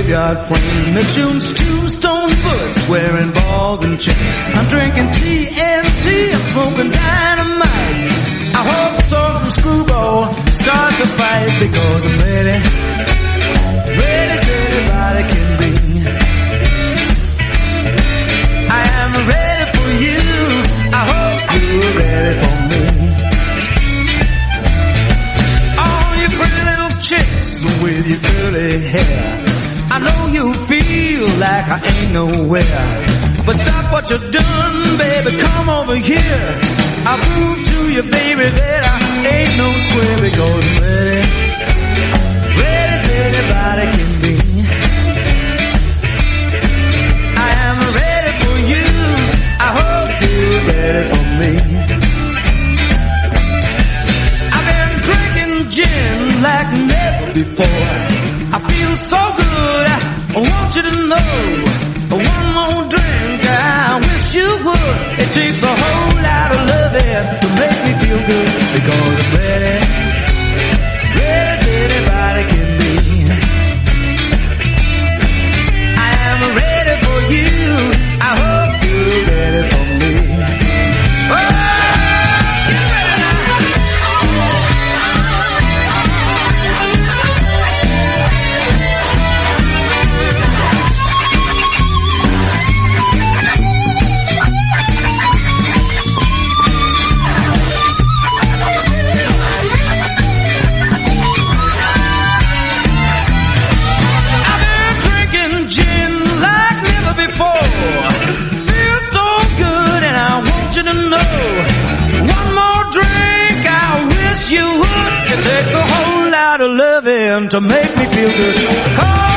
graveyard frame. They're shooting tombstone bullets, wearing balls and chains. I'm drinking TNT, I'm smoking dynamite. I hope some screwball start to fight, because I'm ready, ready as anybody can be. I am ready for you, I hope you're ready for me. All you pretty little chicks with your curly hair, I know you feel like I ain't nowhere, but stop what you're doing, baby, come over here. I'll prove to you, baby, that I ain't no square, because I'm ready, ready as anybody can be. I am ready for you, I hope you're ready for me. I've been drinking gin like never before. I feel so good, I want you to know. One more drink, I wish you would. It takes a whole lot of loving to make me feel good, because I'm ready, ready as anybody can be. I am ready for you, I hope you're ready for me. One more drink, I wish you would. It takes a whole lot of loving to make me feel good.